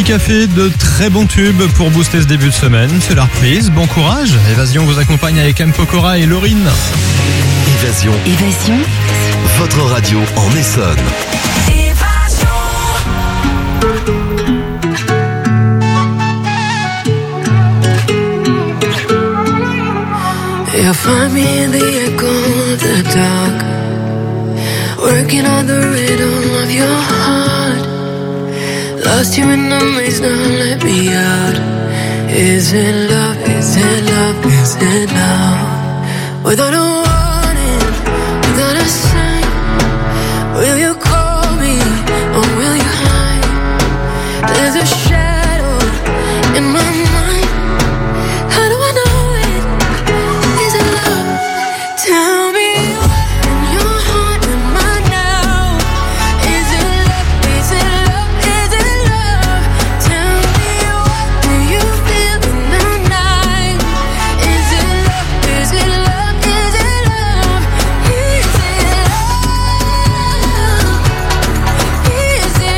café, de très bons tubes pour booster ce début de semaine. C'est la reprise, bon courage. Évasion vous accompagne avec M. Pokora et Laurine. Évasion. Votre radio en Essonne. You'll find me in the echo of the dark, working on the rhythm of your heart. Lost you in the maze, now let me out. Is it love, is it love, is it love? Without a warning, without a sign, will you call me or will you hide? There's a shadow in my mind. How do I know it? Is it love? Tell me in your heart and mine now. Is it love? Is it love? Is it love? Tell me what do you feel in the night? Is it love? Is it love? Is it love? Is it love? Is it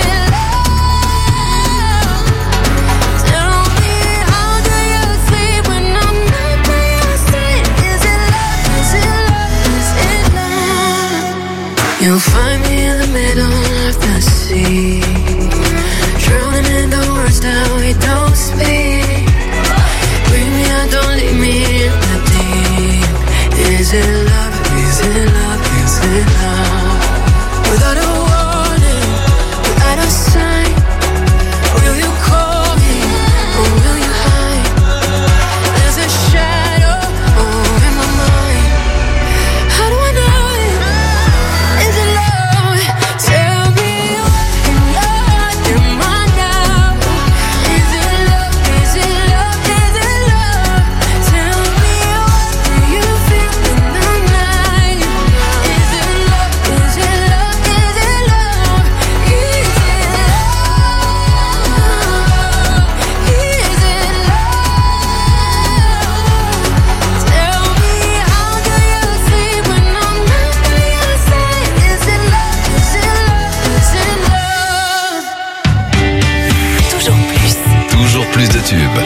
love? Tell me how do you sleep when I'm not by your side? Is it love? Is it love? Is it love? You'll find me in the middle of the sea, drowning in the words that we don't speak. Bring me out, don't leave me in the deep. Is it love? Is it love? Is it love? Without a warning, without a sign, will you call me or will you hide? There's a shadow in my mind. How do I know it? Is it love? Tell me what in your heart am I now? Is it love? Is it love? Is it love? Tell me what do you feel in the night? Is it love? Is it love? Is it love? Is it love? Is it love? Tell me how do you sleep when I'm not by your side? Is it love? Is it love? Is it love? Toujours plus de tubes.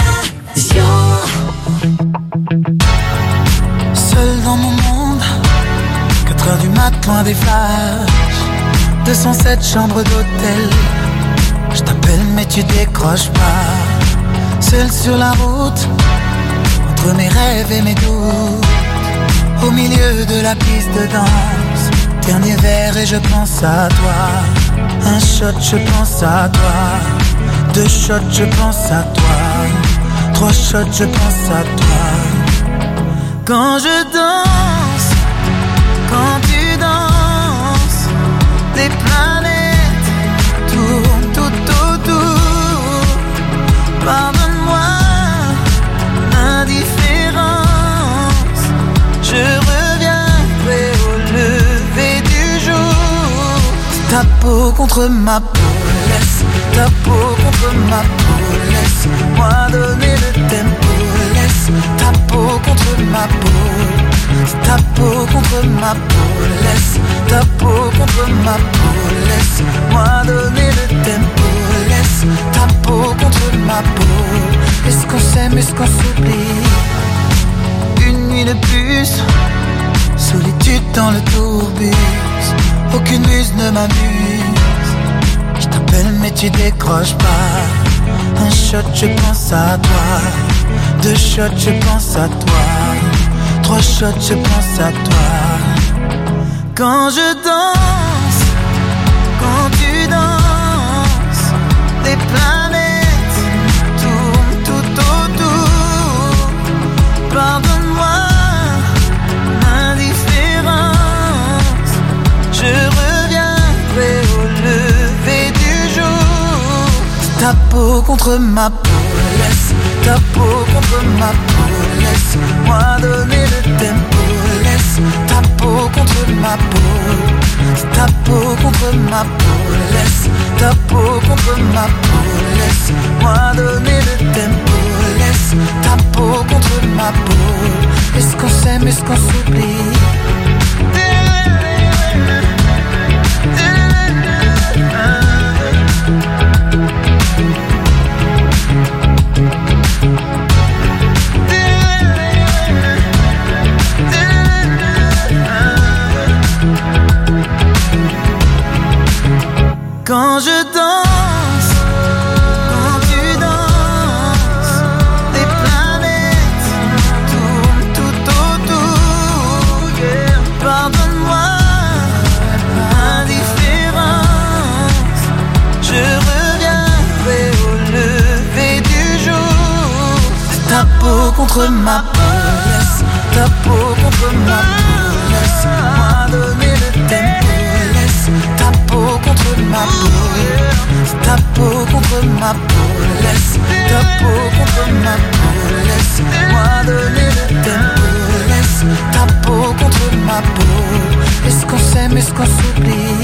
Seul dans mon monde, 4h du mat, loin des flashs, 207 chambres d'hôtel. Je t'appelle mais tu décroches pas. Seul sur la route, entre mes rêves et mes doutes, au milieu de la piste de danse. Dernier verre et je pense à toi. Un shot, je pense à toi. 2 shots, je pense à toi. 3 shots, je pense à toi. Quand je danse, quand tu danses, les planètes tournent tout autour. Pardonne-moi l'indifférence, je reviendrai au lever du jour. Ta peau contre ma peau, laisse ta peau contre ma peau, laisse-moi donner le tempo, laisse ta peau contre ma peau, ta peau contre ma peau, laisse ta peau contre ma peau, laisse-moi donner le tempo, laisse ta peau contre ma peau. Est-ce qu'on s'aime, est-ce qu'on s'oublie? Une nuit de plus, solitude dans le tourbus, aucune muse ne m'amuse. Je t'appelle mais tu décroches pas. Un shot, je pense à toi. 2 shots, je pense à toi. 3 shots, je pense à toi. Quand je danse, quand tu danses, les planètes tournent tout autour. Pardonne-moi l'indifférence, je reviendrai au lever du jour. Ta peau contre ma peau, laisse ta peau contre ma peau, laisse-moi donner le tempo, laisse ta peau contre ma peau, ta peau contre ma peau, laisse ta peau contre ma peau, laisse-moi donner le tempo, laisse ta peau contre ma peau. Est-ce qu'on s'aime, est-ce qu'on s'oublie? peau contre ma peau, laisse ta peau contre ma peau, laisse-moi donner le tempo, laisse ta peau contre ma peau, ta peau contre ma peau, laisse ta peau contre ma peau, laisse-moi donner le tempo, laisse ta peau contre ma peau. Est-ce qu'on s'aime, est-ce qu'on s'oublie?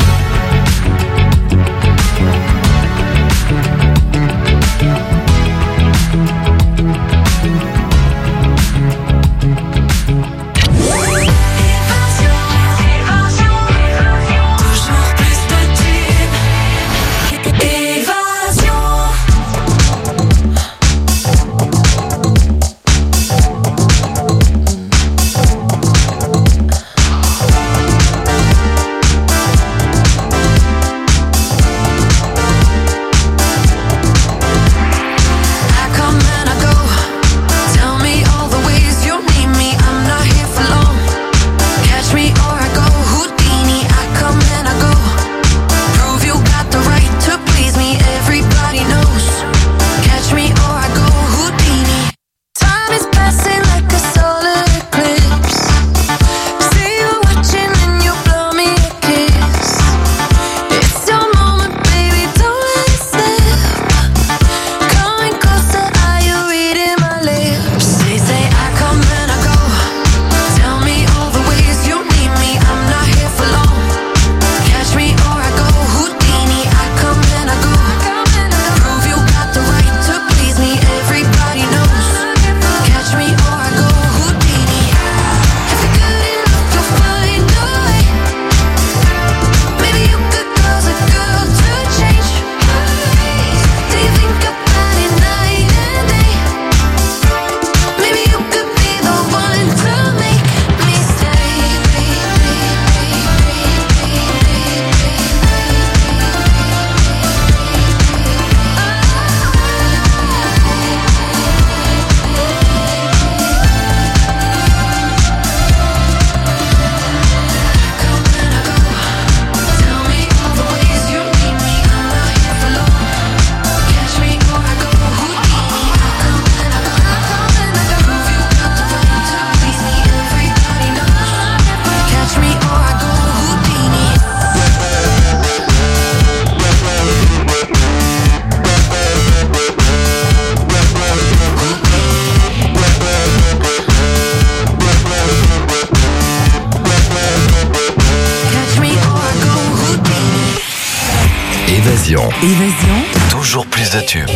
Évasion. Toujours plus de tubes.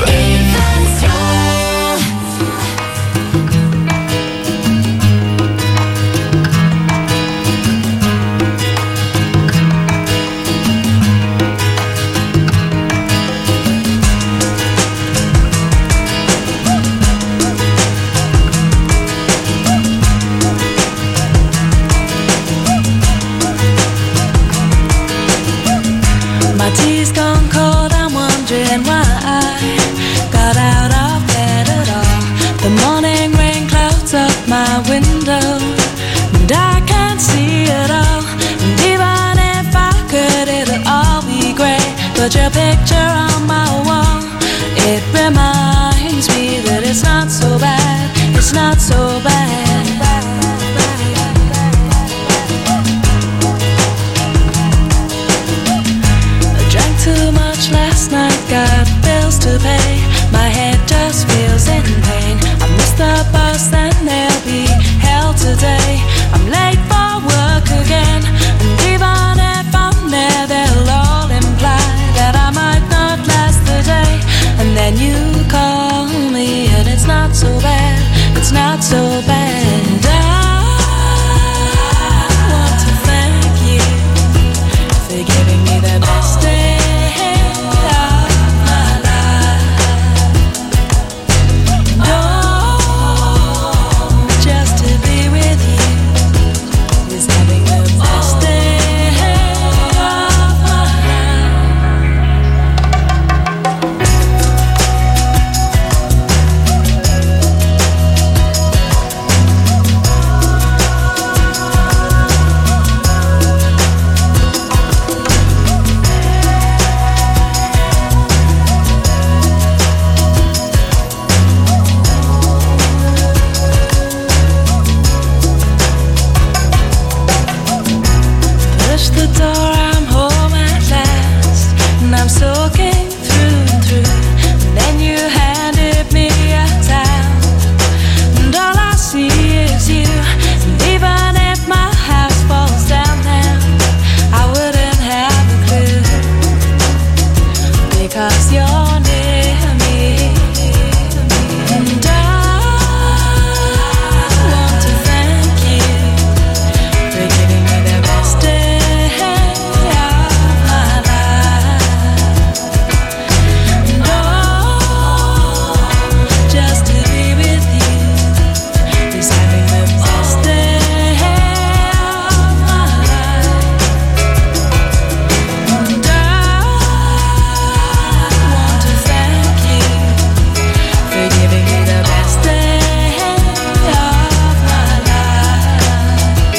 My tea's gone cold, I'm wondering why I got out of bed at all. The morning rain clouds up my window, and I can't see it all. And even if I could, it'll all be great. But your picture on my wall, it reminds me that it's not so bad, it's not so bad. Too much last night, got bills to pay. My head just feels in pain. I missed the bus and they'll be hell today. I'm late for work again, and even if I'm there, they'll all imply that I might not the door, I'm home at last, and I'm soaking through and through. And then you handed me a towel, and all I see is you. And even if my house falls down now, I wouldn't have a clue, because you're near me. And I want to thank you for giving me the best day of my life. And just to be with you is having the best day of my life. And I want to thank you for giving me the best day of my life.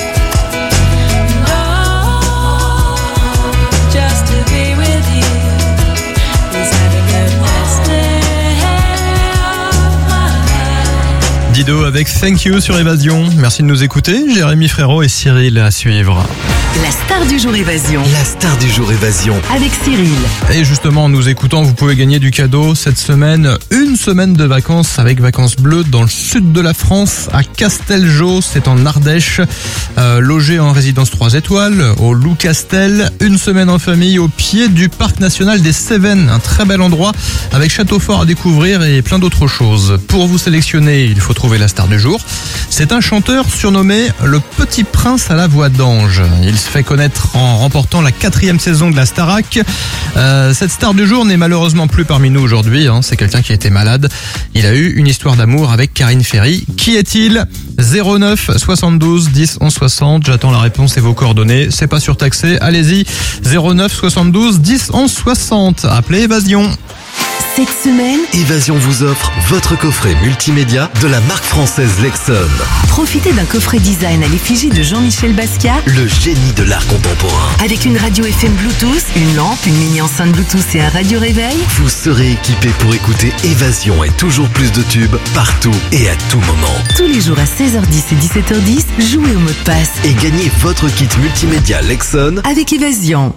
And just to be with you is having the best day of my life. Dido avec Thank You sur Évasion. Merci de nous écouter. Jérémy Frérot et Cyril à suivre. La star du jour Évasion. La star du jour Évasion. Avec Cyril. Et justement, en nous écoutant, vous pouvez gagner du cadeau cette semaine. Une semaine de vacances avec Vacances Bleues dans le sud de la France, à Casteljo, c'est en Ardèche. Logé en résidence 3 étoiles, au Loup Castel. Une semaine en famille au pied du parc national des Cévennes. Un très bel endroit avec château fort à découvrir et plein d'autres choses. Pour vous sélectionner, il faut trouver la star du jour. C'est un chanteur surnommé le Petit Prince à la voix d'ange. Il se fait connaître en remportant la 4e saison de la Starac. Cette star du jour n'est malheureusement plus parmi nous aujourd'hui. C'est quelqu'un qui a été malade. Il a eu une histoire d'amour avec Karine Ferry. Qui est-il ? 09 72 10 11 60. J'attends la réponse et vos coordonnées. C'est pas surtaxé. Allez-y. 09 72 10 11 60. Appelez Évasion. Cette semaine, Évasion vous offre votre coffret multimédia de la marque française Lexon. profitez d'un coffret design à l'effigie de Jean-Michel Basquiat Le génie de l'art contemporain. avec une radio FM Bluetooth, une lampe, une mini enceinte Bluetooth et un radio réveil. Vous serez équipé pour écouter Évasion et toujours plus de tubes partout et à tout moment. Tous les jours à 16h10 et 17h10, jouez au mot de passe Et gagnez votre kit multimédia Lexon. avec Évasion.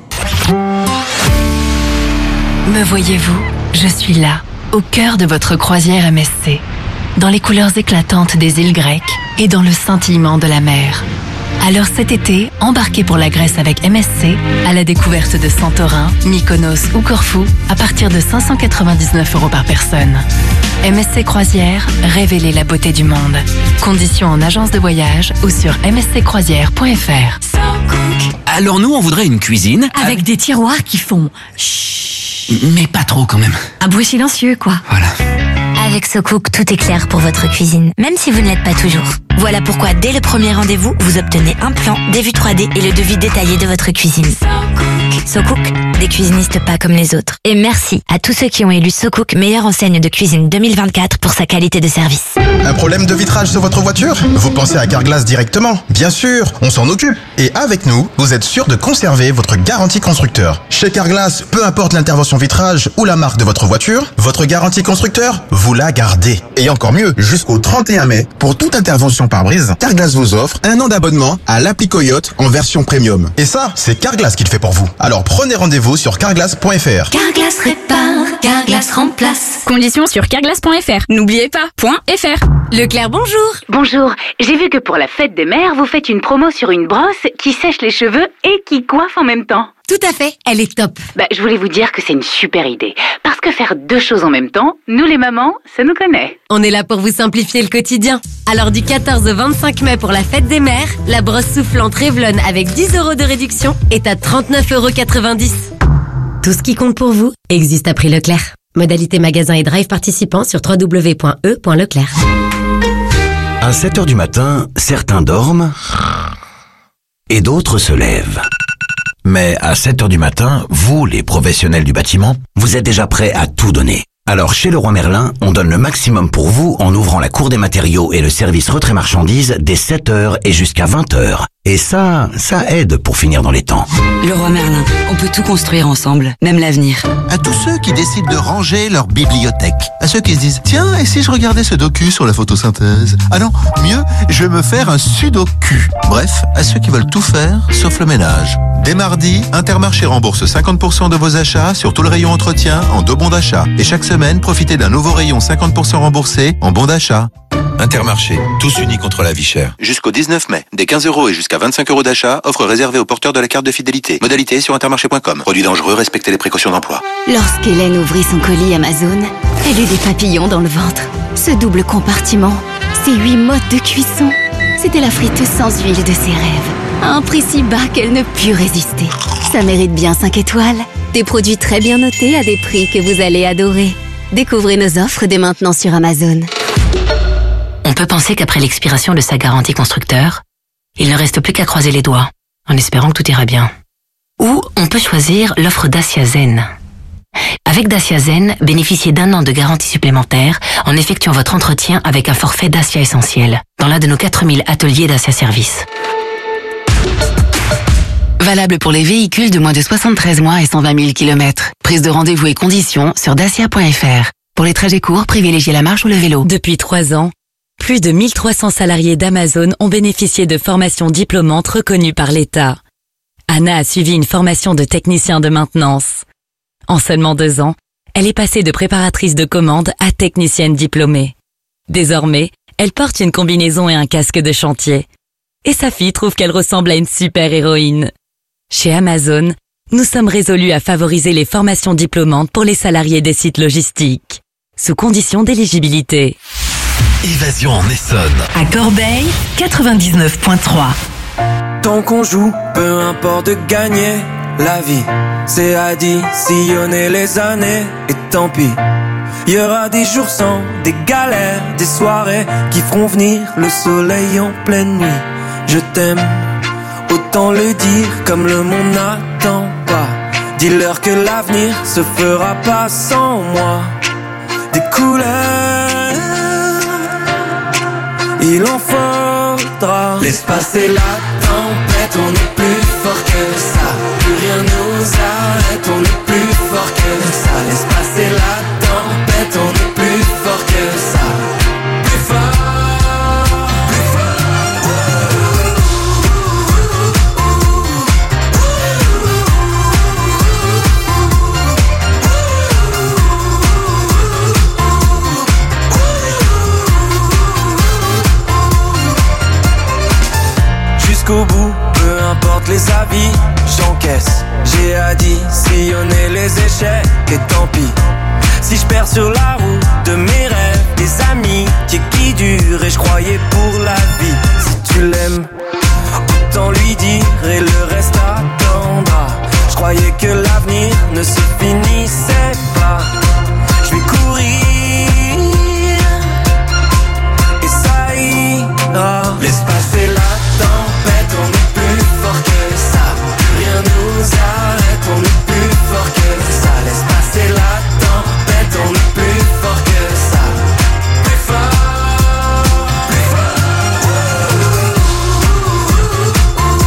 Me voyez-vous ? Je suis là, au cœur de votre croisière MSC, dans les couleurs éclatantes des îles grecques et dans le scintillement de la mer. Alors cet été, embarquez pour la Grèce avec MSC à la découverte de Santorin, Mykonos ou Corfou à partir de 599 € par personne. MSC Croisière, révélez la beauté du monde. Conditions en agence de voyage ou sur msccroisière.fr. Alors nous, on voudrait une cuisine Avec des tiroirs qui font chut. mais pas trop quand même. Un bruit silencieux, quoi. Voilà. Avec SoCook, tout est clair pour votre cuisine, même si vous ne l'êtes pas toujours. Voilà pourquoi, dès le premier rendez-vous, vous obtenez un plan, des vues 3D et le devis détaillé de votre cuisine. SoCook, des cuisinistes pas comme les autres. Et merci à tous ceux qui ont élu SoCook meilleure enseigne de cuisine 2024 pour sa qualité de service. Un problème de vitrage sur votre voiture ? Vous pensez à Carglass directement ? Bien sûr, on s'en occupe. Et avec nous, vous êtes sûr de conserver votre garantie constructeur. Chez Carglass, peu importe l'intervention vitrage ou la marque de votre voiture, votre garantie constructeur, vous la gardez. Et encore mieux, jusqu'au 31 mai, pour toute intervention pare-brise, Carglass vous offre 1 an d'abonnement à l'appli Coyote en version premium. Et ça, c'est Carglass qui le fait pour vous. Alors prenez rendez-vous sur carglass.fr. Carglass répare, Carglass remplace. Conditions sur carglass.fr. N'oubliez pas, .fr. Leclerc, bonjour. Bonjour, j'ai vu que pour la fête des mères, vous faites une promo sur une brosse qui sèche les cheveux et qui coiffe en même temps. Tout à fait, elle est top. Je voulais vous dire que c'est une super idée. Parce que faire 2 choses en même temps, nous les mamans, ça nous connaît. On est là pour vous simplifier le quotidien. Alors du 14 au 25 mai pour la fête des mères, la brosse soufflante Revlon avec 10 € de réduction est à 39,90 €. Tout ce qui compte pour vous existe à prix Leclerc. Modalité magasin et drive participants sur www.e.leclerc. À 7h du matin, certains dorment et d'autres se lèvent. Mais à 7h du matin, vous, les professionnels du bâtiment, vous êtes déjà prêts à tout donner. Alors chez Leroy Merlin, on donne le maximum pour vous en ouvrant la cour des matériaux et le service retrait marchandises dès 7h et jusqu'à 20h. Et ça aide pour finir dans les temps. Leroy Merlin, on peut tout construire ensemble, même l'avenir. À tous ceux qui décident de ranger leur bibliothèque. À ceux qui se disent, tiens, et si je regardais ce docu sur la photosynthèse? Ah non, mieux, je vais me faire un sudoku. Bref, à ceux qui veulent tout faire, sauf le ménage. Dès mardi, Intermarché rembourse 50% de vos achats sur tout le rayon entretien en 2 bons d'achat. Et chaque semaine, profitez d'un nouveau rayon 50% remboursé en bons d'achat. Intermarché, tous unis contre la vie chère. Jusqu'au 19 mai, des 15 € et jusqu'à 25 € d'achat, offre réservée aux porteurs de la carte de fidélité. Modalité sur intermarché.com. Produit dangereux, respectez les précautions d'emploi. Lorsqu'Hélène ouvrit son colis Amazon, elle eut des papillons dans le ventre. Ce double compartiment, ces 8 modes de cuisson, c'était la friteuse sans huile de ses rêves. À un prix si bas qu'elle ne put résister. Ça mérite bien 5 étoiles. Des produits très bien notés à des prix que vous allez adorer. Découvrez nos offres dès maintenant sur Amazon. On peut penser qu'après l'expiration de sa garantie constructeur, il ne reste plus qu'à croiser les doigts, en espérant que tout ira bien. Ou on peut choisir l'offre Dacia Zen. Avec Dacia Zen, bénéficiez d'1 an de garantie supplémentaire en effectuant votre entretien avec un forfait Dacia Essentiel dans l'un de nos 4000 ateliers Dacia Service. Valable pour les véhicules de moins de 73 mois et 120 000 km. Prise de rendez-vous et conditions sur dacia.fr. Pour les trajets courts, privilégiez la marche ou le vélo. Depuis 3 ans, plus de 1300 salariés d'Amazon ont bénéficié de formations diplômantes reconnues par l'État. Anna a suivi une formation de technicien de maintenance. En seulement 2 ans, elle est passée de préparatrice de commande à technicienne diplômée. Désormais, elle porte une combinaison et un casque de chantier. Et sa fille trouve qu'elle ressemble à une super-héroïne. Chez Amazon, nous sommes résolus à favoriser les formations diplômantes pour les salariés des sites logistiques, sous condition d'éligibilité. Évasion en Essonne. À Corbeil, 99.3. Tant qu'on joue, peu importe de gagner la vie, c'est additionner les années. Et tant pis, il y aura des jours sans, des galères, des soirées qui feront venir le soleil en pleine nuit. Je t'aime, autant le dire comme le monde n'attend pas. Dis-leur que l'avenir se fera pas sans moi. Des couleurs, il en faudra. Laisse passer la tempête, on est plus fort que ça. Plus rien nous arrête, on est plus fort que ça. Laisse passer la tempête, on est plus fort que ça. Plus fort, plus jusqu'au bout, peu importe les avis, j'encaisse. J'ai additionné les échecs et tant pis. Si je perds sur la route de mes rêves, des amis qui durent et je croyais pour la vie. Si tu l'aimes, autant lui dire et le reste attendra. Je croyais que l'avenir ne se finissait pas. Je vais courir et ça ira. Laisse passer la tempête, on est plus fort que ça. Rien nous arrête, on est plus fort que ça. Laisse passer la tempête, on est plus fort que ça. Plus fort, plus fort.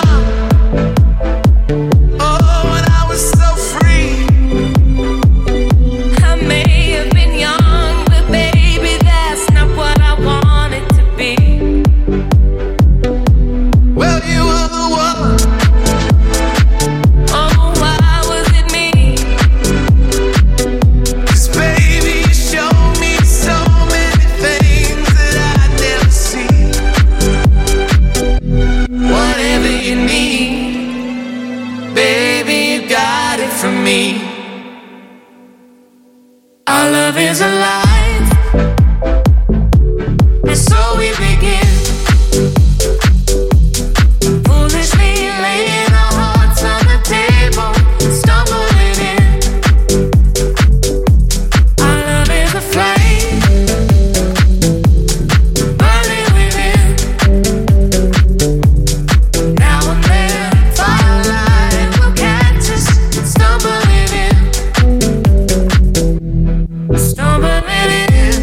Our love is alive, and so we begin. Foolishly laying our hearts on the table, stumbling in. Our love is a flame, burning within. Now and then, firelight will catch us, stumbling in. Stumbling in,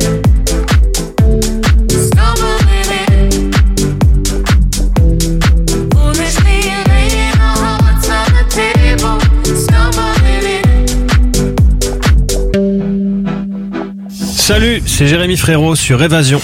stumbling in. Foolishly laying our hearts on the table, stumbling in. Salut, c'est Jérémy Frérot sur Évasion.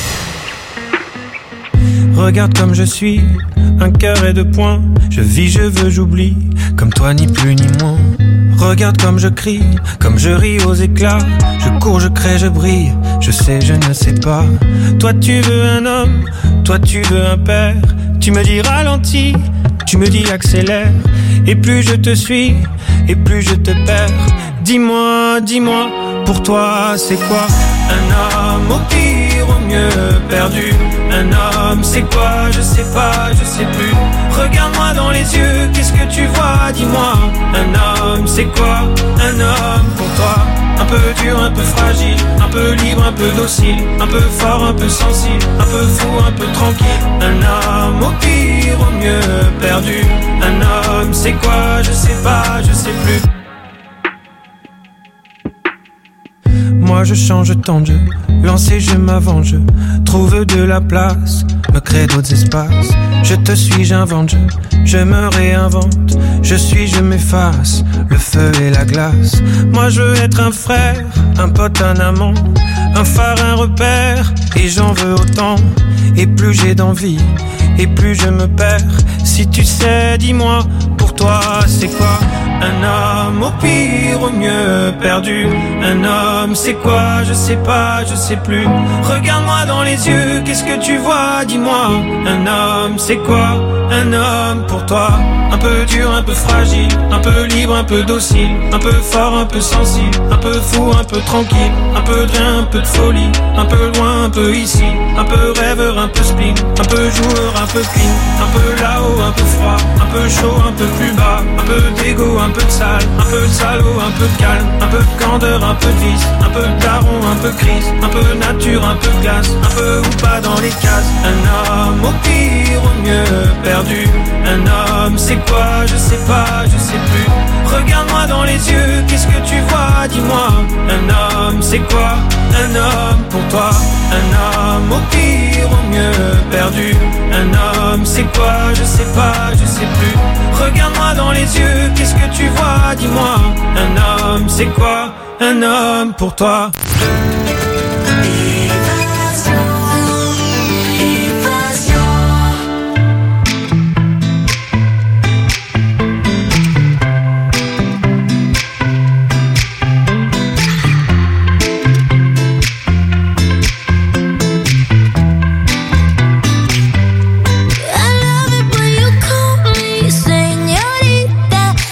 Regarde comme je suis, un cœur et deux poings. Je vis, je veux, j'oublie, comme toi ni plus ni moins. Regarde comme je crie, comme je ris aux éclats. Je cours, je crée, je brille, je sais, je ne sais pas. Toi tu veux un homme, toi tu veux un père. Tu me dis ralentis, tu me dis accélère. Et plus je te suis, et plus je te perds. Dis-moi, dis-moi, pour toi c'est quoi un homme, au pire, au mieux perdu? Un homme, c'est quoi? Je sais pas, je sais plus. Regarde-moi dans les yeux, qu'est-ce que tu vois? Dis-moi, un homme, c'est quoi? Un homme pour toi. Un peu dur, un peu fragile, un peu libre, un peu docile, un peu fort, un peu sensible, un peu fou, un peu tranquille. Un homme, au pire, au mieux perdu. Un homme, c'est quoi? Je sais pas, je sais plus. Moi je change tant de jeu, lancé je m'avance, je trouve de la place, me crée d'autres espaces. Je te suis, j'invente, je me réinvente. Je suis, je m'efface, le feu et la glace. Moi je veux être un frère, un pote, un amant, un phare, un repère, et j'en veux autant. Et plus j'ai d'envie, et plus je me perds. Si tu sais, dis-moi, pour toi c'est quoi un homme, au pire, au mieux perdu? Un homme, c'est quoi? Je sais pas, je sais plus. Regarde-moi dans les yeux, qu'est-ce que tu vois? Dis-moi, un homme, c'est quoi un homme pour toi? Un peu dur, un peu fragile, un peu libre, un peu docile, un peu fort, un peu sensible, un peu fou, un peu tranquille, un peu de rien, un peu de folie, un peu loin, un peu ici, un peu rêveur, un peu spleen, un peu joueur, un peu clean, un peu là-haut, un peu froid, un peu chaud, un peu plus bas, un peu d'égo, un peu de sale, un peu de salaud, un peu de calme, un peu de candeur, un peu de vice, un peu de daron, un peu crise, un peu nature, un peu de glace, un peu ou pas dans les cases. Un homme, au pire, au mieux perdu. Un homme, c'est quoi? Je sais pas, je sais plus. Regarde-moi dans les yeux, qu'est-ce que tu vois? Dis-moi, un homme, c'est quoi un homme pour toi? Un homme, au pire, au mieux perdu. Un homme, c'est quoi? Je sais pas, je sais plus. Regarde-moi dans les yeux, qu'est-ce que tu vois? Dis-moi, un homme, c'est quoi un homme pour toi?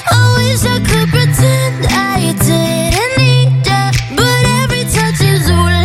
Pretend I didn't need ya, but every touch is all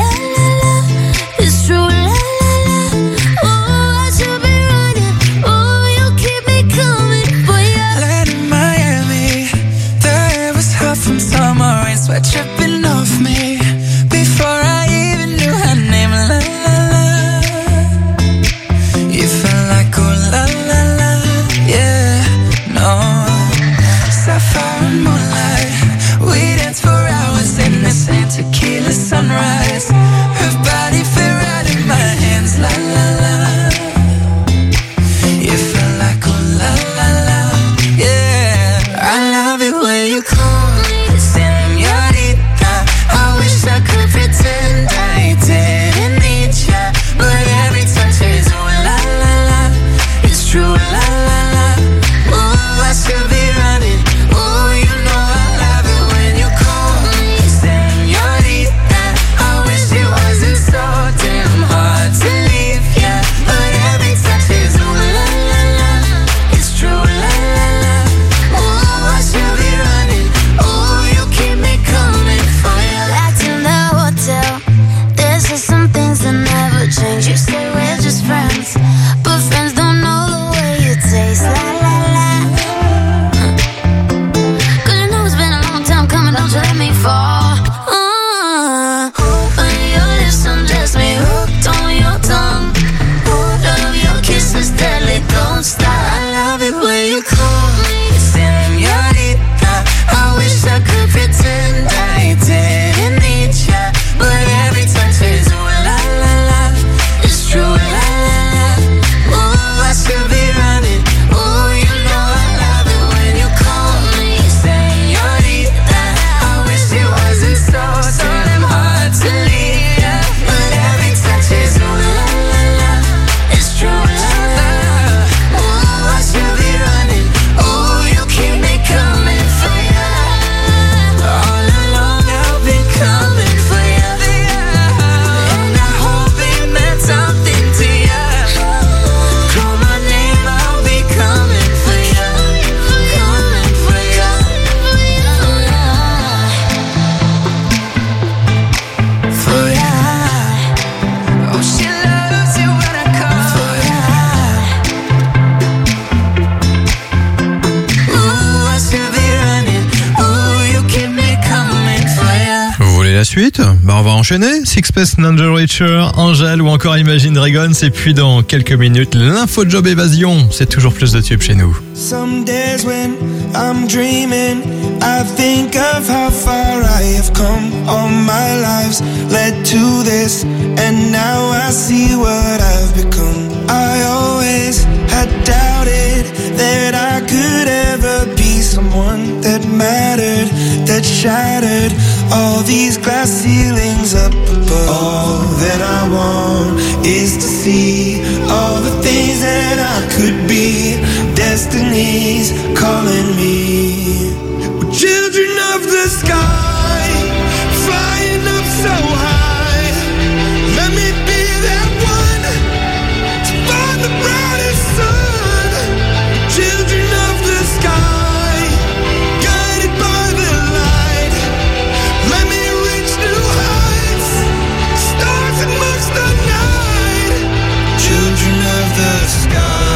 suite, on va enchaîner. Sixpence None the Richer, Angèle ou encore Imagine Dragons. Et puis dans quelques minutes, l'info job évasion. C'est toujours plus de tubes chez nous. Some days when I'm dreaming, I think of how far I have come. All my lives led to this, and now I see what I've become. I always had doubted that I could ever be someone that mattered, that shattered all these glass ceilings up above. All that I want is to see all the things that I could be. Destiny's calling me. We're children of the sky, flying up so high. Let me be that one to find the brightest sun. Children of the sky, guided by the light. Let me reach new heights, stars amongst the night. Children of the sky.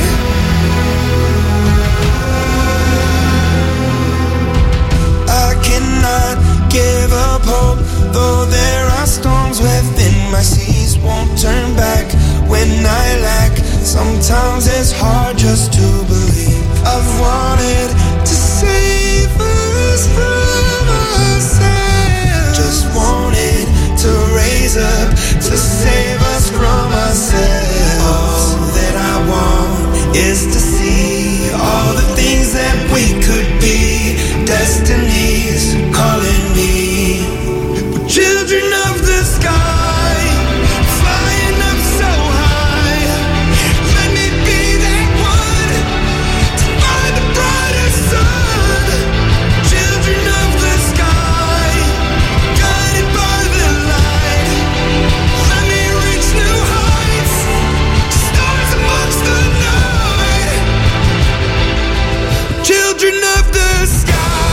Give up hope, though there are storms within my seas. Won't turn back when I lack. Sometimes it's hard just to believe. I've wanted to save us from ourselves. Just wanted to raise up to save us from ourselves. All that I want is to see all the things that we could be. Destiny's calling me. We're children of the sky, flying up so high. Let me be that one to find the brightest sun. Children of the sky, guided by the light. Let me reach new heights, stars amongst the night. Children of the sky.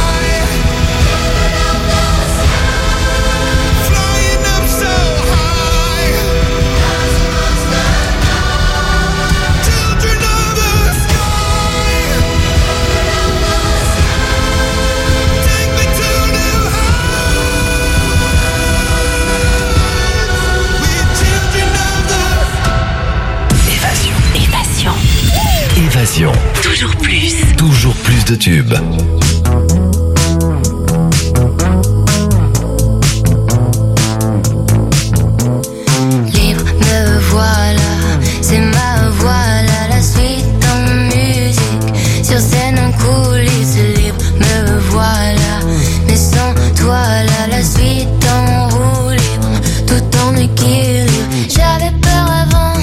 Évasion. Toujours plus de tubes. Libre, me voilà, c'est ma voix là, la suite en musique. Sur scène en coulisses, libre, me voilà. Mais sans toi là, la suite en roue libre, tout en équilibre. J'avais peur avant,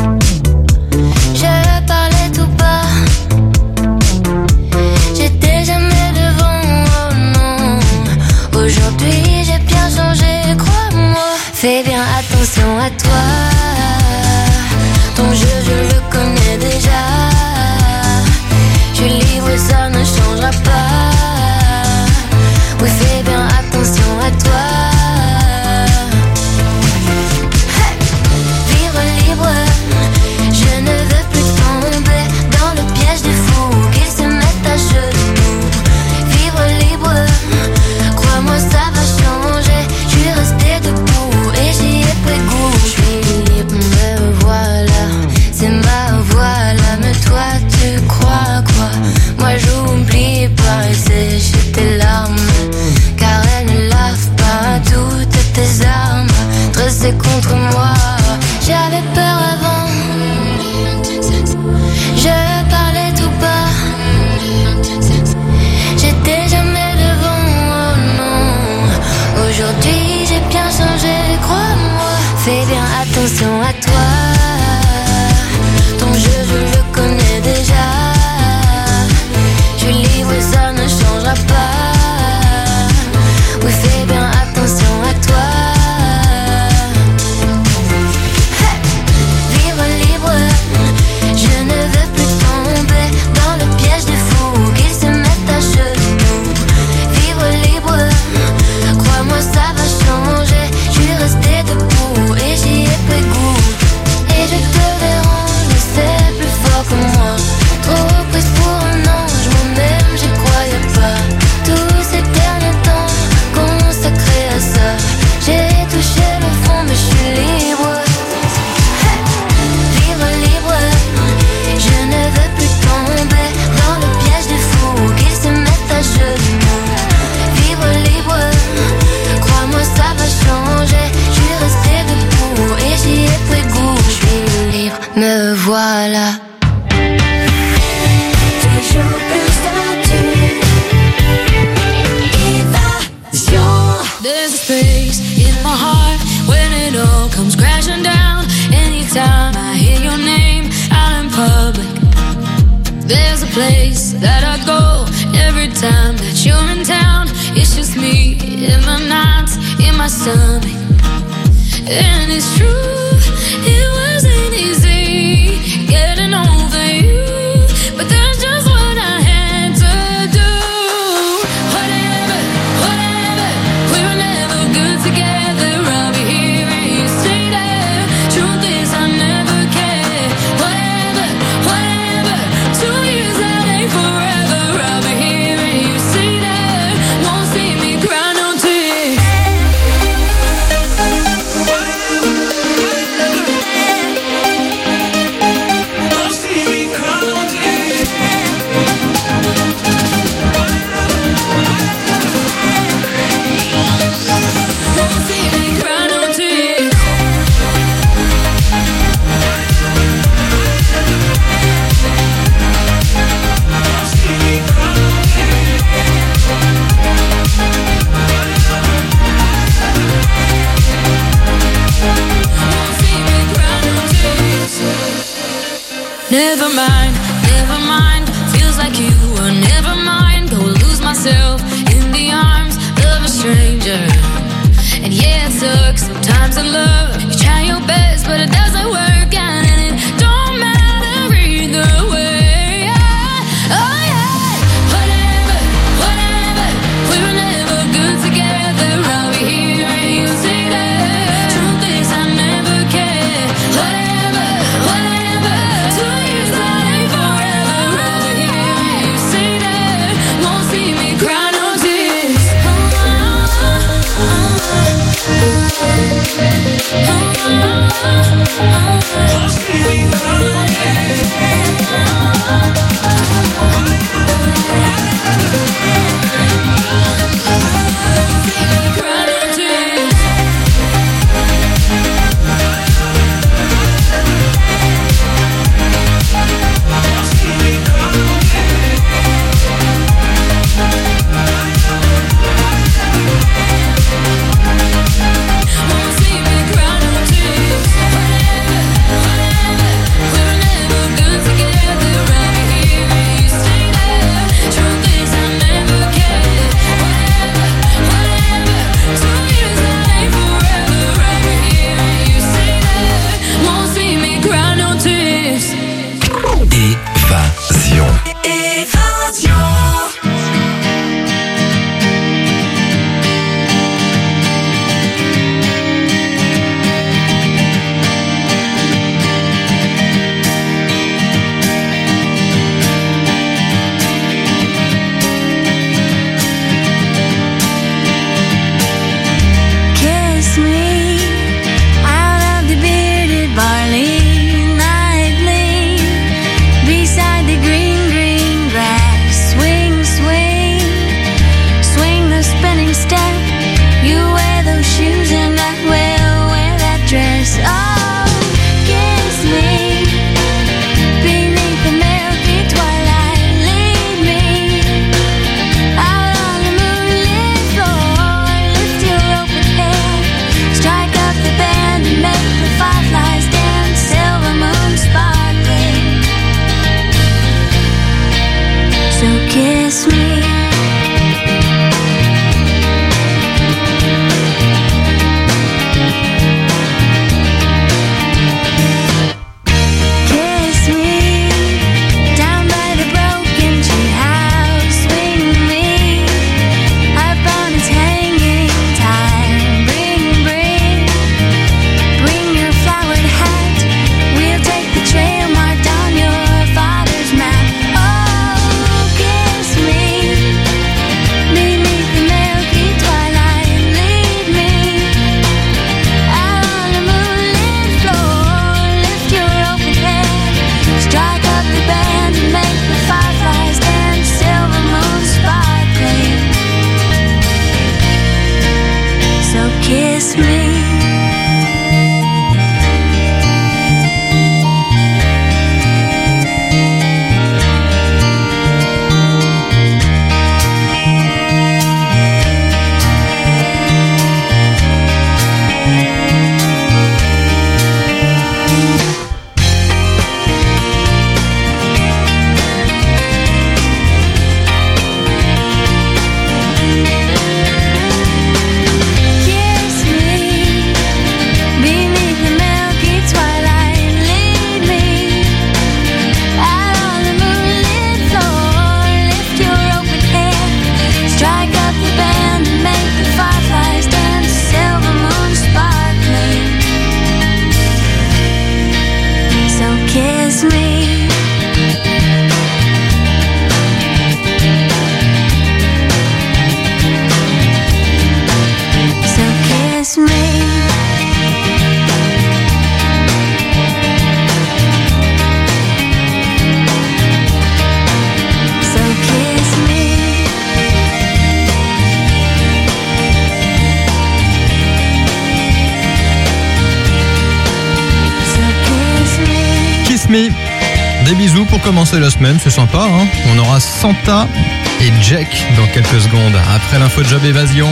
je parlais tout bas. J'ai déjà There's a place that I go every time that you're in town. It's just me in the nights, in my stomach. And it's true, it wasn't easy getting over you, but that's just what I had to do. Whatever, we were never good together. I'll be here and you stay there. Truth is I never cared. Whatever, 2 years that ain't forever. I'll be here and you stay there. Won't see me cry no tears. Never mind, feels like you were never mine. Go lose myself in the arms of a stranger. And yeah, it sucks sometimes in love. You try your best, but it doesn't work out, and it don't matter either way. Oh yeah, whatever, we were never good together. I'll be here and you stay there. Truth is I never cared. Whatever, 2 years that ain't forever. I'll be here and you stay there. Won't see me cry no tears. des bisous pour commencer la semaine, c'est sympa, hein. On aura Santa et Jack dans quelques secondes, après l'info de Job Évasion.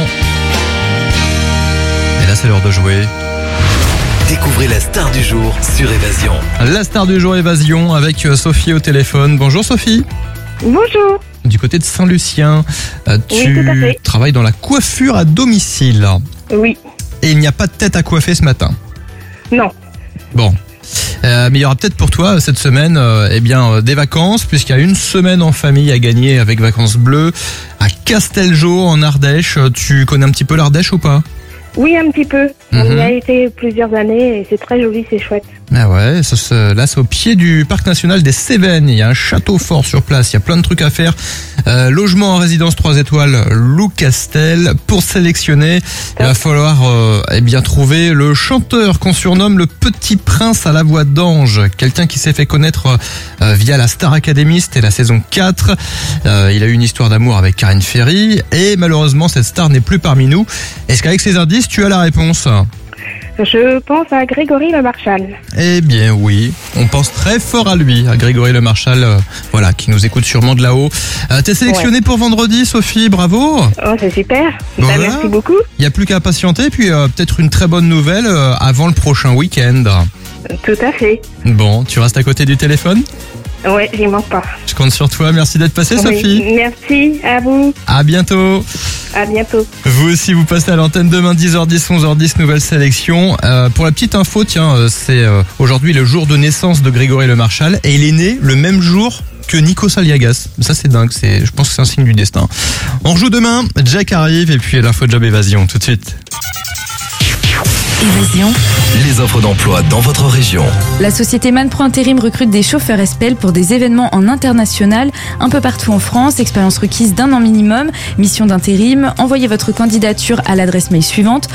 Et là, c'est l'heure de jouer. Découvrez la star du jour sur Évasion. La star du jour Évasion avec Sophie au téléphone. Bonjour Sophie. Bonjour. Du côté de Saint-Lucien, tu tout à fait. travailles dans la coiffure à domicile. Oui. Et il n'y a pas de tête à coiffer ce matin. Non. Bon. Mais il y aura peut-être pour toi cette semaine des vacances, puisqu'il y a une semaine en famille à gagner avec Vacances Bleues à Casteljo en Ardèche. Tu connais un petit peu l'Ardèche ou pas ? Oui, un petit peu. On y a été plusieurs années et c'est très joli, c'est chouette. Ah ouais, là c'est au pied du parc national des Cévennes. Il y a un château fort sur place, il y a plein de trucs à faire. Logement en résidence 3 étoiles, Lou Castel. Pour sélectionner, il va falloir trouver le chanteur qu'on surnomme le Petit Prince à la voix d'ange. Quelqu'un qui s'est fait connaître via la Star Academy, c'était la saison 4. Il a eu une histoire d'amour avec Karine Ferry et malheureusement cette star n'est plus parmi nous. Est-ce qu'avec ces indices, tu as la réponse ? Je pense à Grégory Le Marchal. Eh bien oui, on pense très fort à lui, à Grégory Le Marchal, qui nous écoute sûrement de là-haut. T'es sélectionnée pour vendredi, Sophie, bravo. Oh, c'est super. Voilà. Merci beaucoup. Il n'y a plus qu'à patienter, puis peut-être une très bonne nouvelle avant le prochain week-end. Tout à fait. Bon, tu restes à côté du téléphone ? Ouais, j'y manque pas. Je compte sur toi, merci d'être passée, Sophie. Merci, à vous. À bientôt. À bientôt. Vous aussi, vous passez à l'antenne demain 10h10, 11h10, nouvelle sélection. Pour la petite info, c'est aujourd'hui le jour de naissance de Grégory Le Marchal et il est né le même jour que Nikos Aliagas. Ça c'est dingue, je pense que c'est un signe du destin. On rejoue demain, Jack arrive et puis l'info de Job Évasion tout de suite. Évasion. Les offres d'emploi dans votre région. La société Man Pro Intérim recrute des chauffeurs SPL pour des événements en international, un peu partout en France. Expérience requise d'1 an minimum. Mission d'intérim. Envoyez votre candidature à l'adresse mail suivante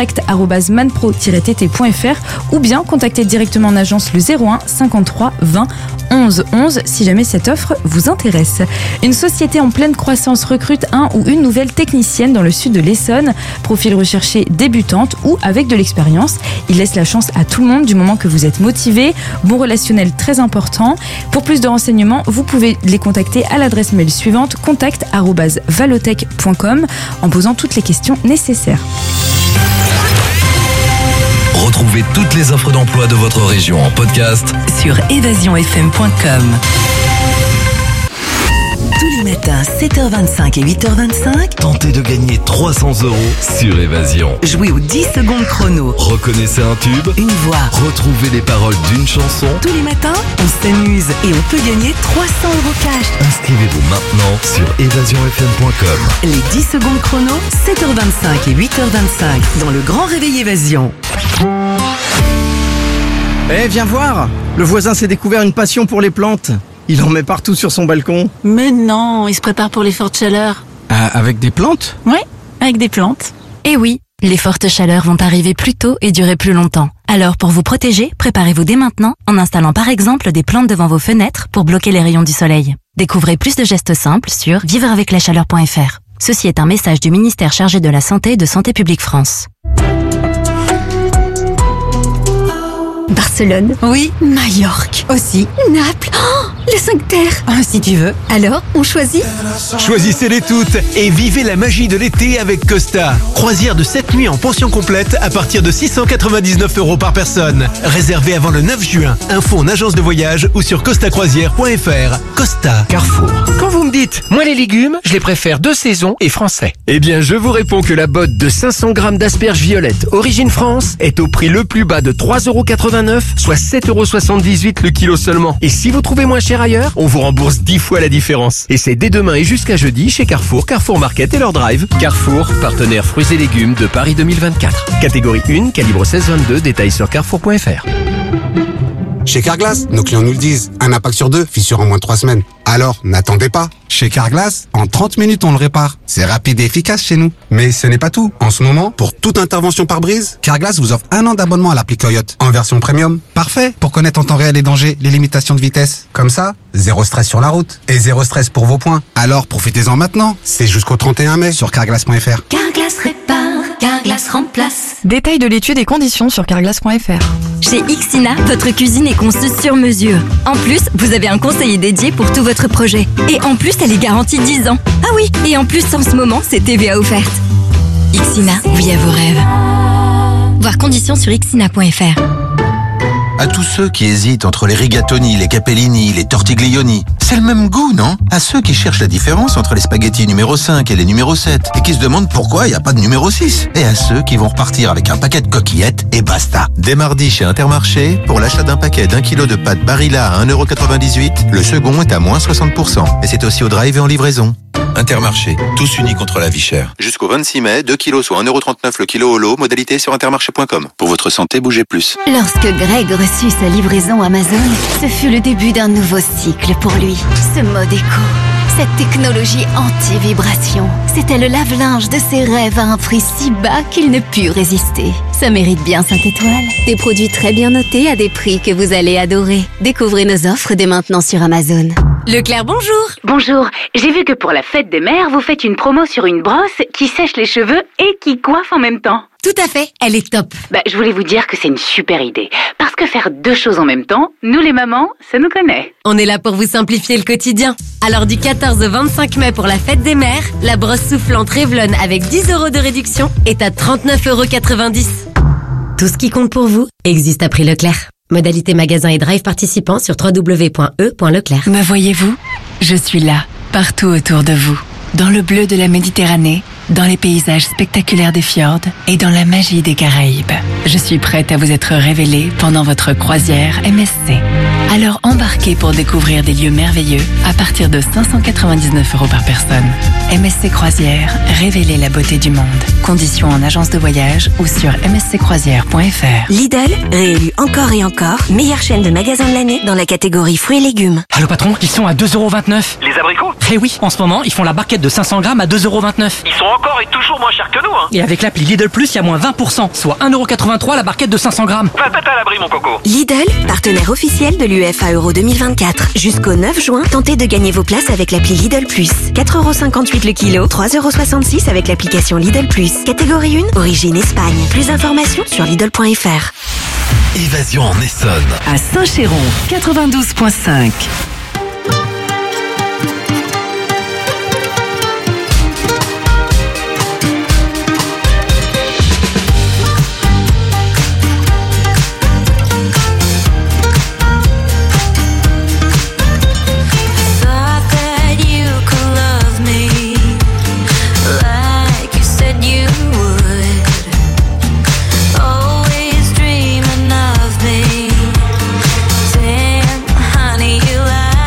contact@manpro-tt.fr ou bien contactez directement en agence le 01 53 20 11 11 si jamais cette offre vous intéresse. Une société en pleine croissance recrute un ou une nouvelle technicienne dans le sud de l'Essonne. Profil recherché débutante ou avec de l'expérience. Il laisse la chance à tout le monde du moment que vous êtes motivé. Bon relationnel très important. Pour plus de renseignements, vous pouvez les contacter à l'adresse mail suivante contact@valotech.com en posant toutes les questions nécessaires. Retrouvez toutes les offres d'emploi de votre région en podcast sur évasionfm.com. Tous les matins, 7h25 et 8h25. Tentez de gagner 300 € sur Évasion. Jouez aux 10 secondes chrono. Reconnaissez un tube, une voix. Retrouvez les paroles d'une chanson. Tous les matins, on s'amuse et on peut gagner 300 € cash. Inscrivez-vous maintenant sur évasionfm.com. Les 10 secondes chrono, 7h25 et 8h25 dans le grand réveil Évasion. Viens voir. Le voisin s'est découvert une passion pour les plantes. Il en met partout sur son balcon. Mais non, il se prépare pour les fortes chaleurs. Avec des plantes ? Oui, avec des plantes. Et oui, les fortes chaleurs vont arriver plus tôt et durer plus longtemps. Alors pour vous protéger, préparez-vous dès maintenant en installant par exemple des plantes devant vos fenêtres pour bloquer les rayons du soleil. Découvrez plus de gestes simples sur vivreaveclachaleur.fr. Ceci est un message du ministère chargé de la Santé et de Santé publique France. Barcelone. Oui. Majorque. Aussi. Naples. Oh, les 5 terres. Si tu veux. Alors, on choisit ? Choisissez-les toutes et vivez la magie de l'été avec Costa. Croisière de 7 nuits en pension complète à partir de 699 € par personne. Réservé avant le 9 juin. Info en agence de voyage ou sur costacroisière.fr. Costa. Carrefour. Quand vous me dites, moi les légumes, je les préfère de saison et français. Eh bien, je vous réponds que la botte de 500 grammes d'asperges violettes Origine France est au prix le plus bas de 3,89 €, soit 7,78 € le kilo seulement. Et si vous trouvez moins cher ailleurs, on vous rembourse 10 fois la différence. Et c'est dès demain et jusqu'à jeudi chez Carrefour, Carrefour Market et leur drive. Carrefour, partenaire fruits et légumes de Paris 2024. Catégorie 1, calibre 16-22, détails sur carrefour.fr. Chez Carglass, nos clients nous le disent, un impact sur 2, fissure en moins de 3 semaines. Alors, n'attendez pas. Chez Carglass, en 30 minutes, on le répare. C'est rapide et efficace chez nous. Mais ce n'est pas tout. En ce moment, pour toute intervention par brise, Carglass vous offre 1 an d'abonnement à l'appli Coyote, en version premium. Parfait pour connaître en temps réel les dangers, les limitations de vitesse. Comme ça, zéro stress sur la route. Et zéro stress pour vos points. Alors, profitez-en maintenant. C'est jusqu'au 31 mai sur carglass.fr. Carglass répare, Carglass Carglass remplace. Détail de l'étude et conditions sur carglass.fr. Chez Ixina, votre cuisine est conçue sur mesure. En plus, vous avez un conseiller dédié pour tout votre projet. Et en plus, elle est garantie 10 ans. Ah oui, et en plus, en ce moment, c'est TVA offerte. Ixina, oui à vos rêves. Voir conditions sur ixina.fr. À tous ceux qui hésitent entre les rigatoni, les capellini, les tortiglioni, c'est le même goût, non? À ceux qui cherchent la différence entre les spaghettis numéro 5 et les numéro 7 et qui se demandent pourquoi il n'y a pas de numéro 6. Et à ceux qui vont repartir avec un paquet de coquillettes et basta. Dès mardi chez Intermarché, pour l'achat d'un paquet d'1 kg de pâtes Barilla à 1,98 €, le second est à moins 60%. Et c'est aussi au drive et en livraison. Intermarché, tous unis contre la vie chère. Jusqu'au 26 mai, 2 kilos soit 1,39 € le kilo au lot, modalité sur intermarché.com. Pour votre santé, bougez plus. Lorsque Greg reçut sa livraison Amazon, ce fut le début d'un nouveau cycle pour lui. Ce mode éco, cette technologie anti-vibration, c'était le lave-linge de ses rêves à un prix si bas qu'il ne put résister. Ça mérite bien 5 étoiles. Des produits très bien notés à des prix que vous allez adorer. Découvrez nos offres dès maintenant sur Amazon. Leclerc, bonjour. Bonjour, j'ai vu que pour la fête des mères, vous faites une promo sur une brosse qui sèche les cheveux et qui coiffe en même temps. Tout à fait, elle est top. Je voulais vous dire que c'est une super idée. Parce que faire deux choses en même temps, nous les mamans, ça nous connaît. On est là pour vous simplifier le quotidien. Alors du 14 au 25 mai pour la fête des mères, la brosse soufflante Revlon avec 10 € de réduction est à 39,90 €. Tout ce qui compte pour vous existe à prix Leclerc. Modalité magasin et drive participants sur www.e.leclerc. Me voyez-vous? Je suis là, partout autour de vous. Dans le bleu de la Méditerranée, dans les paysages spectaculaires des fjords et dans la magie des Caraïbes. Je suis prête à vous être révélée pendant votre croisière MSC. Alors embarquez pour découvrir des lieux merveilleux à partir de 599 € par personne. MSC Croisière, révélez la beauté du monde. Conditions en agence de voyage ou sur msccroisière.fr. Lidl, réélu encore et encore, meilleure chaîne de magasins de l'année dans la catégorie fruits et légumes. Allô patron, ils sont à 2,29 €. Les abricots? Eh oui, en ce moment, ils font la barquette de 500 grammes à 2,29 €. Ils sont encore et toujours moins chers que nous, hein. Et avec l'appli Lidl Plus, il y a moins 20%, soit 1,83 € la barquette de 500 grammes. Va te mettre à l'abri, mon coco. Lidl, partenaire officiel de l'UEFA Euro 2024. Jusqu'au 9 juin, tentez de gagner vos places avec l'appli Lidl Plus. 4,58 € le kilo, 3,66 € avec l'application Lidl Plus. Catégorie 1, origine Espagne. Plus d'informations sur Lidl.fr. Évasion en Essonne. À Saint-Chéron, 92.5. Always dreaming of me. Damn, honey, you lie.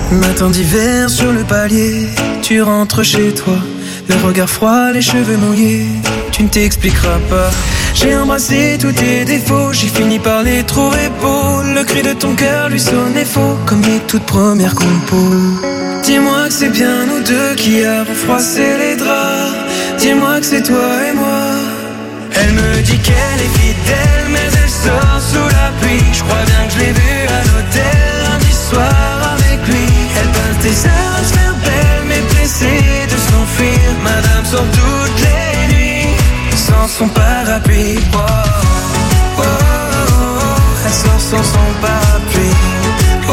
Matin d'hiver sur le palier, tu rentres chez toi, le regard froid, les cheveux mouillés, tu ne t'expliqueras pas. J'ai embrassé tous tes défauts, j'ai fini par les trouver beaux. Le cri de ton cœur lui sonnait faux, comme les toutes premières compos. Dis-moi que c'est bien nous deux qui avons froissé les draps. Dis-moi que c'est toi et moi. Elle me dit qu'elle est fidèle, mais elle sort sous la pluie. Je crois bien que je l'ai vue à l'hôtel lundi soir avec lui. Elle passe des heures à se faire belle, mais pressée de s'enfuir. Madame sort toutes les nuits sans son parapluie. Oh, oh, oh, oh. Elle sort sans son parapluie. Oh, oh,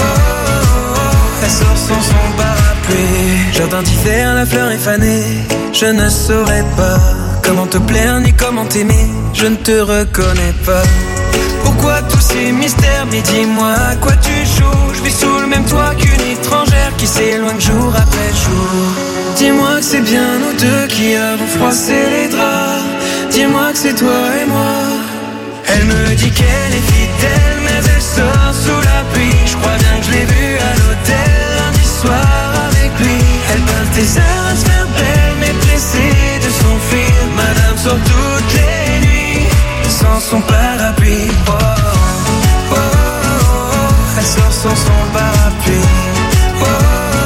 oh. Elle sort sans son parapluie. Jardin d'hiver, la fleur est fanée. Je ne saurais pas comment te plaire ni comment t'aimer. Je ne te reconnais pas. Pourquoi tous ces mystères? Mais dis-moi à quoi tu joues. Je vis sous le même toit qu'une étrangère qui s'éloigne jour après jour. Dis-moi que c'est bien nous deux qui avons froissé les draps. Dis-moi que c'est toi et moi. Elle me dit qu'elle est fidèle, mais elle sort sous la pluie. Je crois bien que je l'ai vue à l'hôtel lundi soir avec lui. Elle passe des heures à se faire belle, mais pressée de s'enfuir. Madame sort toutes les nuits sans son parapluie. Oh, oh, oh, oh. Elle sort sans son parapluie. Oh, oh,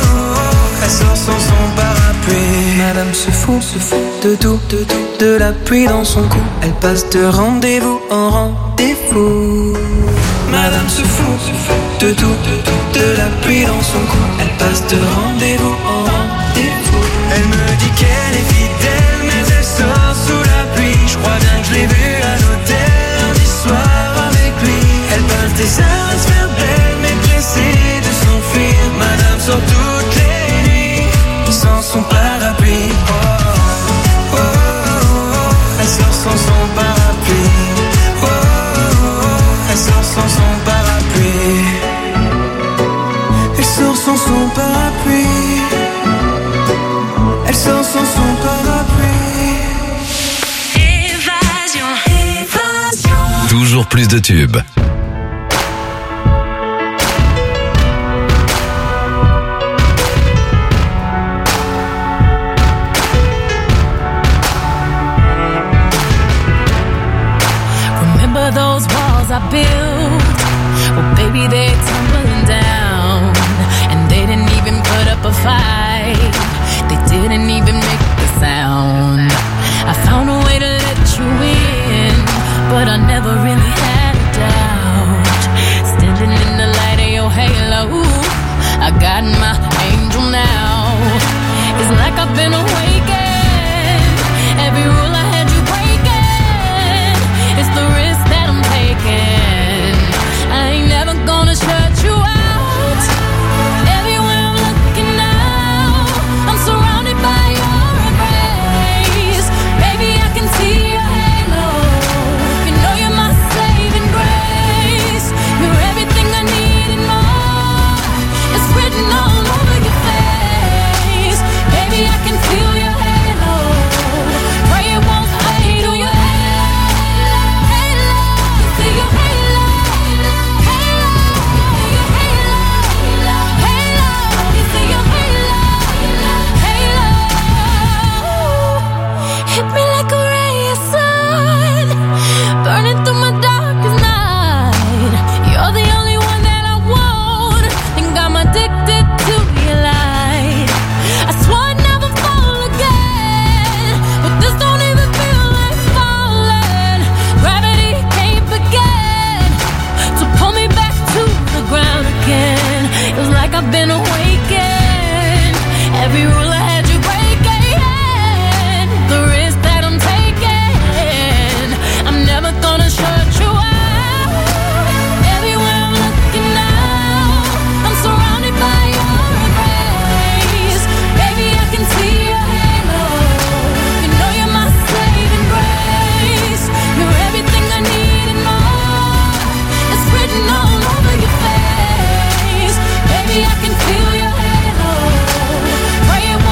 oh. Elle sort sans son parapluie. Madame se fout de tout, de la pluie dans son cou. Elle passe de rendez-vous en rendez-vous. Madame se fout de tout, de la pluie dans son cou. Elle passe de rendez-vous en rendez-vous. Elle me dit qu'elle est fidèle, mais elle sort sous la pluie. Je crois bien que je l'ai vue à l'hôtel lundi soir avec lui. Elle passe des heures à se faire belle, mais pressée de s'enfuir. Madame sort toutes les nuits sans son parapluie. Oh, oh, oh, oh. Elle sort sans son parapluie. Oh, oh, oh. Elle sort sans son parapluie. Elle sort sans son parapluie. Elle sort sans son parapluie. Évasion, évasion. Toujours plus de tubes. Remember those walls I built? Well, baby, they're tumbling down. And they didn't even put up a fight. They didn't even make the sound. I found a way to let you in, but I never really had a doubt. Standing in the light of your halo, I got my angel now. It's like I've been awakened. Every rule I had you breaking. It's the risk that I'm taking. I ain't never gonna shut you out. Everywhere I'm looking now, I'm surrounded by your embrace. Baby, I can see your halo. You know you're my saving grace. You're everything I need and more. It's written all over your face. Baby, I can feel your halo. Pray it won't fade. Oh, your halo, halo. See your halo, halo, your halo, halo. You see your halo, halo. Hit me like a ray of sun, burning through my darkest night. You're the only one that I want. Think I'm addicted to your light. I swore I'd never fall again, but this don't even feel like falling. Gravity can't begin to pull me back to the ground again. It's like I've been awakened. Every rule I had you breaking. The risk that I'm taking. I'm never gonna shut you out. Everywhere I'm looking now, I'm surrounded by your embrace. Baby, I can see your halo. You know you're my saving grace. You're everything I need and more. It's written all over your face. Baby, I can feel your halo. Pray it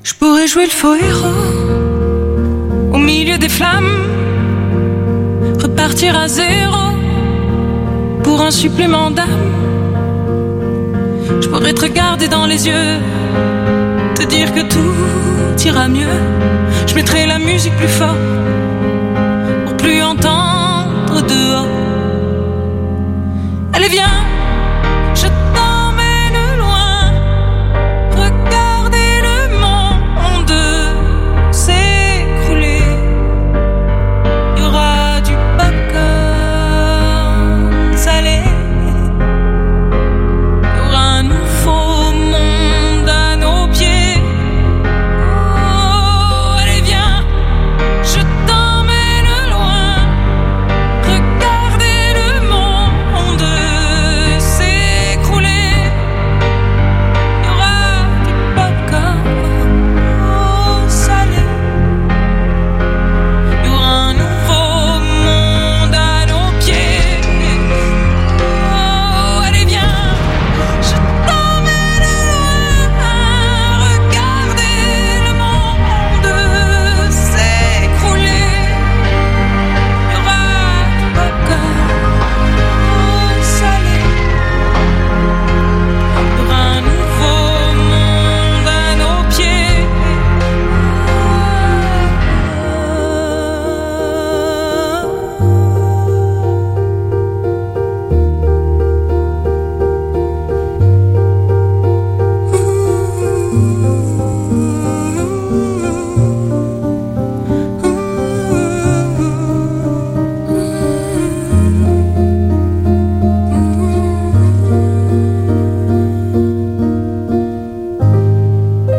Je pourrais jouer le faux héros au milieu des flammes, repartir à zéro pour un supplément d'âme. Je pourrais te regarder dans les yeux, te dire que tout ira mieux. Je mettrai la musique plus fort